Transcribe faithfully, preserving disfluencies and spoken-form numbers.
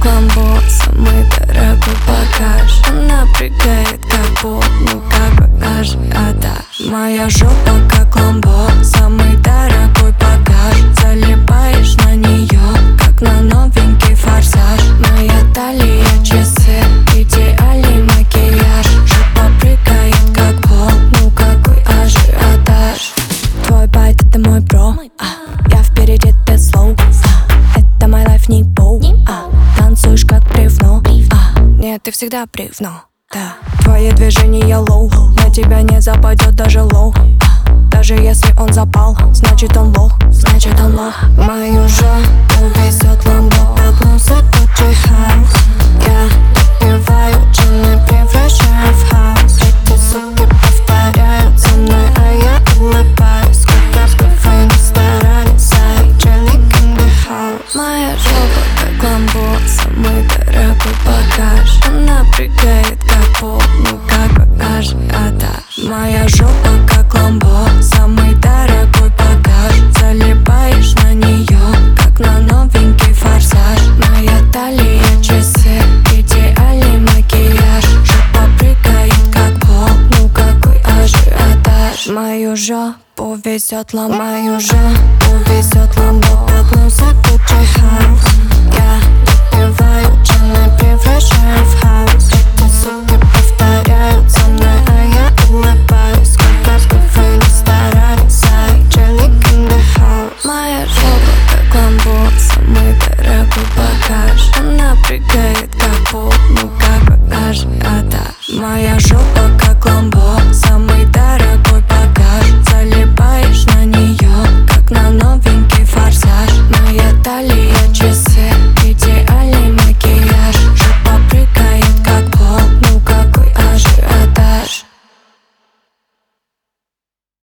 как ламбо, самый дорогой багаж. Она прыгает как бот, ну какой ажиотаж. Моя жопа как ламбо, самый дорогой багаж. Залипаешь на нее, как на новенький форсаж. Моя талия часы, идеальный макияж. Жопа прыгает как бот, ну какой ажиотаж. Твой байт это мой бро, а, я впереди, ты слоу, а, это мой лайф, не боу, а, танцуешь как бревно, а, нет, ты всегда бревно, да. Твои движения лоу, на тебя не западет даже лоу, а, даже если он запал, значит он лох, значит он лох. Мою жопу везет ламбо под музыку джей-хаус. Я допиваю джин и превращаю в хаос. Эти суки повторяют за мной, а я улыбаюсь. Сколько бы вы ни старались, I chilling in the house. Моя жопа как ламбо, самый дорогой багаж. Она прыгает как бот, ну какой ажиотаж. Моя жопа как ламбо, самый дорогой багаж. Залипаешь на нее, как на новенький форсаж. Моя талия часы, идеальный макияж. Жопа прыгает как бот, ну какой ажиотаж. Мою жопу везет ламбо, мою жопу везет ламбо под музыку джей-хаус. Я допиваю джин и превращаю в хаос.